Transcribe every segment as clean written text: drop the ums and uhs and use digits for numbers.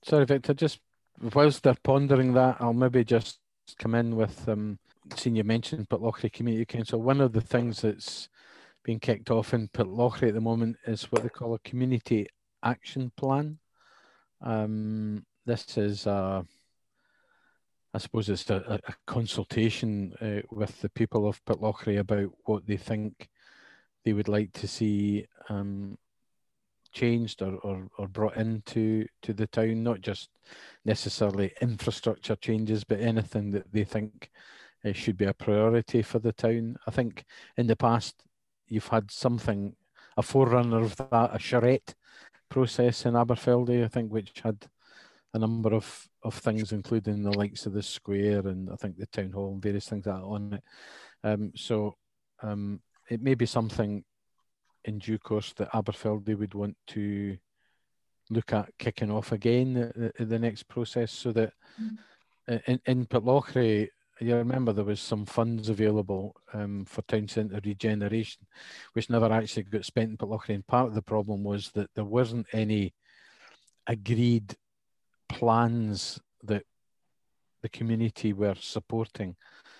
Sorry, Victor, just whilst they're pondering that, I'll maybe just come in with, seeing you mentioned Pitlochry Community Council. One of the things that's being kicked off in Pitlochry at the moment is what they call a community action plan. This is, I suppose it's a consultation with the people of Pitlochry about what they think they would like to see changed or brought into the town, not just necessarily infrastructure changes, but anything that they think should be a priority for the town. I think in the past you've had something, a forerunner of that, a charrette process in Aberfeldy, I think, which had a number of things, including the likes of the square and I think the town hall and various things like that on it. It may be something in due course that Aberfeldy would want to look at kicking off again the next process, so that in Pitlochry, you remember there was some funds available for town centre regeneration, which never actually got spent in Pitlochry. And part of the problem was that there wasn't any agreed plans that the community were supporting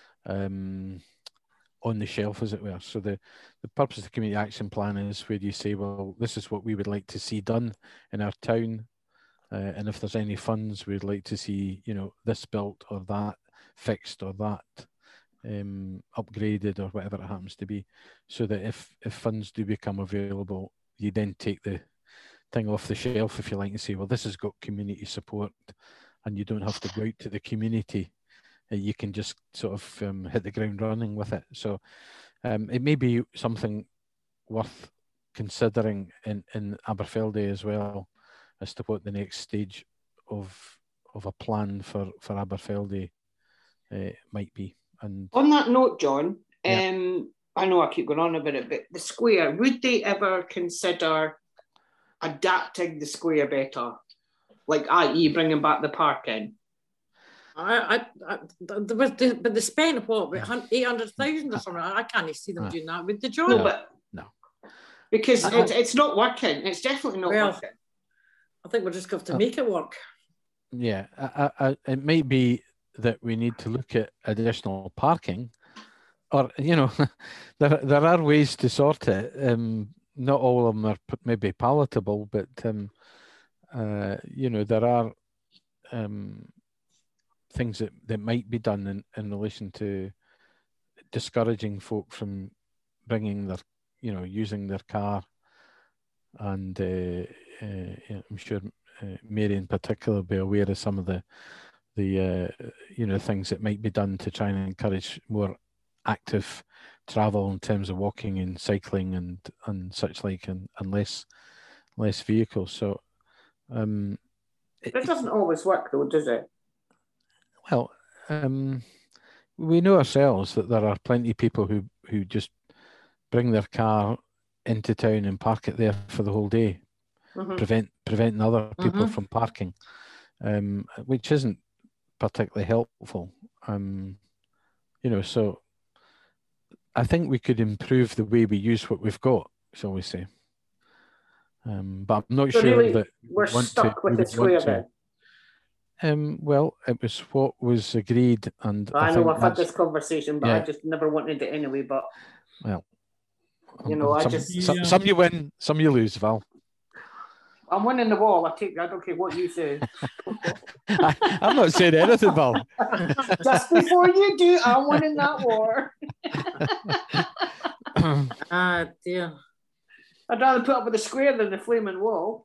on the shelf, as it were. So the purpose of the community action plan is where you say, well, this is what we would like to see done in our town, and if there's any funds, we'd like to see, you know, this built or that fixed or that upgraded or whatever it happens to be, so that if funds do become available, you then take the thing off the shelf, if you like, and say, well, this has got community support, and you don't have to go out to the community. You can just sort of hit the ground running with it. So it may be something worth considering in Aberfeldy as well, as to what the next stage of a plan for Aberfeldy might be. And on that note, John, yeah. I know I keep going on about it, but the square, would they ever consider adapting the square better? Like, i.e. bringing back the parking? But they spent what, 800,000 or something. I can't see them doing that with the job. No, because it's not working. It's definitely not working. I think we're just going to have to make it work. Yeah, it might be that we need to look at additional parking, or you know, there are ways to sort it. Not all of them are maybe palatable, but you know, there are things that might be done in relation to discouraging folk from bringing their, you know, using their car. And I'm sure Mary in particular will be aware of some of the you know, things that might be done to try and encourage more active travel in terms of walking and cycling and such like, and less vehicles. So it doesn't always work though, does it? Well, we know ourselves that there are plenty of people who just bring their car into town and park it there for the whole day, preventing other people from parking, which isn't particularly helpful. You know, so I think we could improve the way we use what we've got, shall we say? But I'm not sure really that we're stuck with the square bit. Well, it was what was agreed, and I know I've had this conversation, but yeah. I just never wanted it anyway. But well, you know, some you win, some you lose, Val. I'm winning the war. I don't care what you say. I'm not saying anything, Val. Just before you do, I'm winning that war. Ah, dear. I'd rather put up with the square than the flaming wall.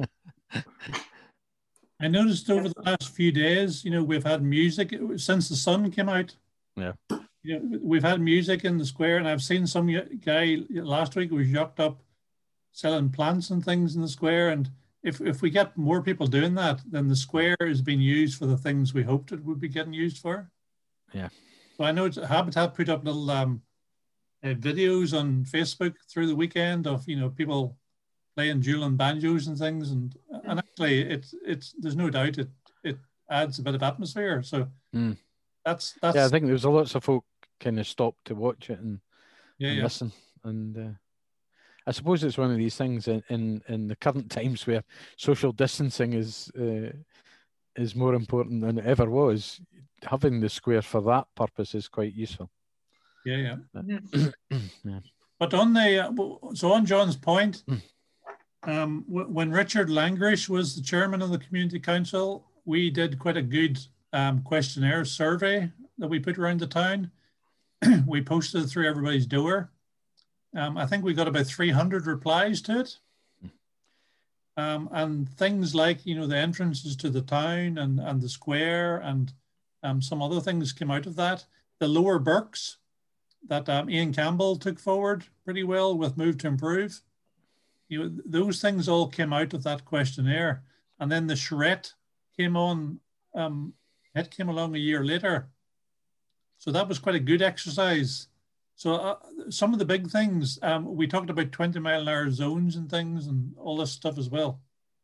I noticed over the last few days, you know, we've had music since the sun came out. Yeah. You know, we've had music in the square, and I've seen some guy last week was yucked up selling plants and things in the square. And if we get more people doing that, then the square is being used for the things we hoped it would be getting used for. Yeah. So I know Habitat put up little videos on Facebook through the weekend of, you know, people playing dueling banjos and things, and actually it's there's no doubt it adds a bit of atmosphere. So that's yeah, I think there was lots of folk kind of stopped to watch it and listen, and I suppose it's one of these things in the current times where social distancing is more important than it ever was. Having the square for that purpose is quite useful. Yeah. Yeah. But on on John's point, when Richard Langrish was the chairman of the community council, we did quite a good questionnaire survey that we put around the town. We posted it through everybody's door. I think we got about 300 replies to it. And things like, the entrances to the town and the square and some other things came out of that. The lower Burks that Ian Campbell took forward pretty well with Move to Improve. Those things all came out of that questionnaire. And then the charrette came on, it came along a year later. So that was quite a good exercise. So some of the big things, we talked about 20-mile-an-hour zones and things and all this stuff as well.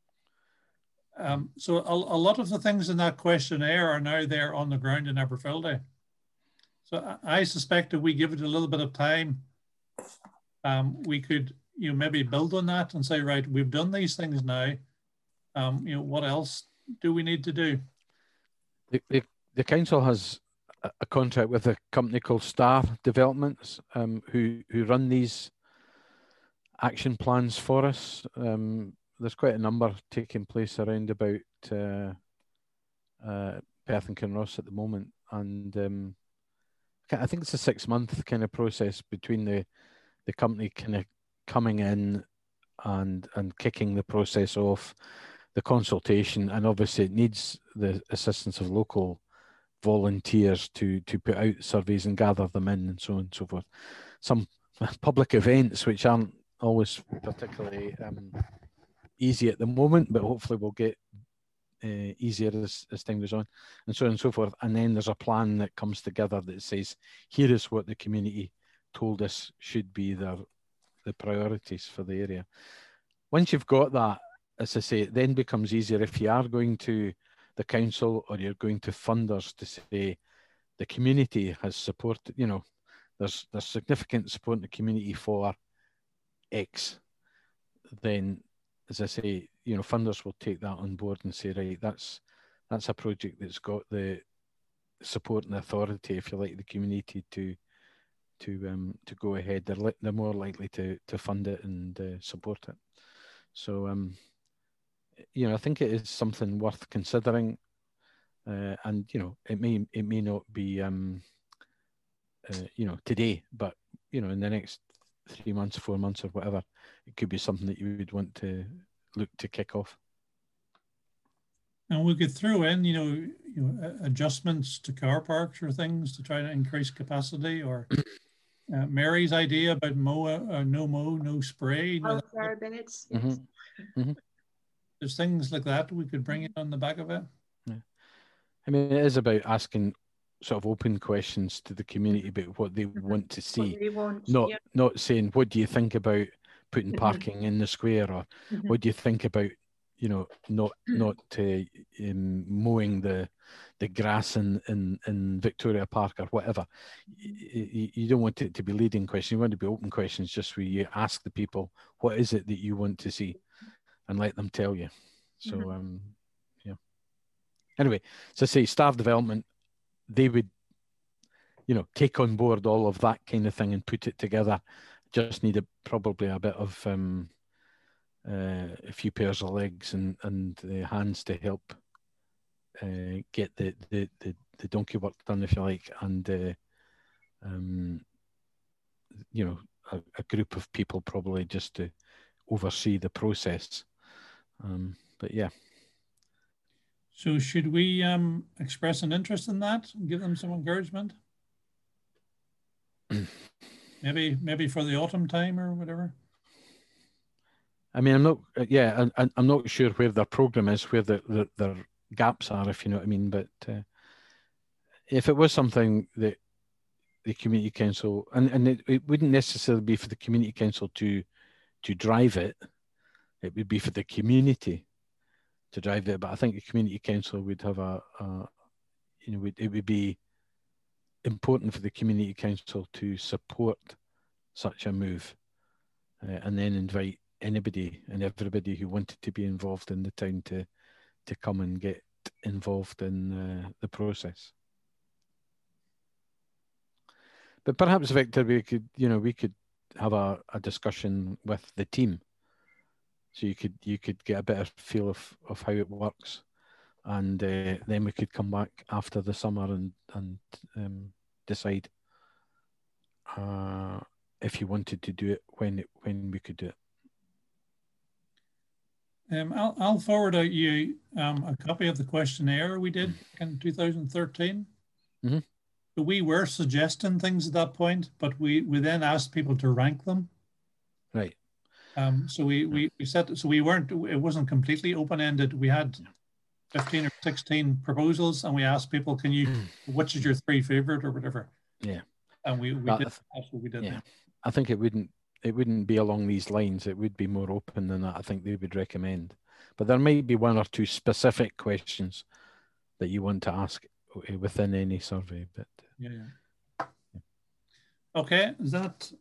So a lot of the things in that questionnaire are now there on the ground in Aberfeldy. So I suspect if we give it a little bit of time, we could maybe build on that and say, right, we've done these things now. What else do we need to do? The council has a contract with a company called Star Developments, who run these action plans for us. There's quite a number taking place around about Perth and Kinross at the moment, and I think it's a 6-month kind of process between the company kind of coming in and kicking the process off, the consultation, and obviously it needs the assistance of local volunteers to put out surveys and gather them in and so on and so forth. Some public events which aren't always particularly easy at the moment, but hopefully will get easier as time goes on, and so on and so forth. And then there's a plan that comes together that says, here is what the community told us should be the priorities for the area. Once you've got that, as I say, it then becomes easier if you are going to the council or you're going to funders to say the community has supported, there's significant support in the community for X, then, as I say, funders will take that on board and say, right, that's a project that's got the support and authority, if you like, the community to go ahead. They're more likely to fund it and support it. So I think it is something worth considering, and it may not be today, but in the next 3 months, 4 months, or whatever, it could be something that you would want to look to kick off. And we could throw in, adjustments to car parks or things to try to increase capacity, or Mary's idea about no spray. Beds. Yes. There's things like that we could bring in on the back of it. Yeah. I mean, it is about asking sort of open questions to the community about what they want to see, not saying, what do you think about putting parking in the square, or what do you think about not mowing the grass in Victoria Park or whatever. You don't want it to be leading questions. You want it to be open questions, just where you ask the people, what is it that you want to see, and let them tell you. So yeah. Anyway, so say staff development, they would take on board all of that kind of thing and put it together. Just need probably a bit of a few pairs of legs and hands to help get the donkey work done, if you like, and a group of people probably just to oversee the process. But yeah. So should we express an interest in that and give them some encouragement? maybe for the autumn time or whatever. I mean, I'm not sure where their program is, where their gaps are, if you know what I mean. But if it was something that the community council, and it wouldn't necessarily be for the community council to drive it, it would be for the community to drive it. But I think the community council would have it would be important for the community council to support such a move. and then invite anybody and everybody who wanted to be involved in the town to come and get involved in the process. But perhaps, Victor, we could have a discussion with the team, so you could get a better feel of how it works, and then we could come back after the summer and decide if you wanted to do it, when we could do it. I'll forward out you a copy of the questionnaire we did in 2013. Mm-hmm. We were suggesting things at that point, but we then asked people to rank them. Right. So we said, so it wasn't completely open-ended. We had 15 or 16 proposals, and we asked people, which is your 3 favorite or whatever? Yeah. And that's what we did. Yeah. I think it wouldn't be along these lines. It would be more open than that. I think they would recommend. But there might be 1 or 2 specific questions that you want to ask within any survey. But yeah. Okay, is that